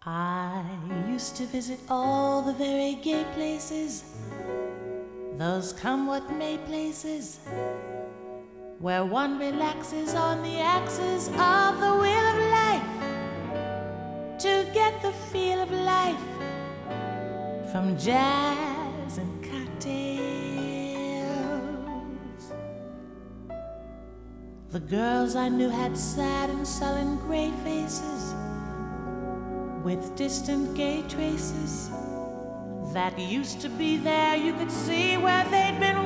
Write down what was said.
I used to visit all the very gay places, those come what may places, where one relaxes on the axis of the wheel of life to get the feel of life from jazz and cocktails. The girls I knew had sad and sullen gray faces with distant gay traces that used to be there. You could see where they'd been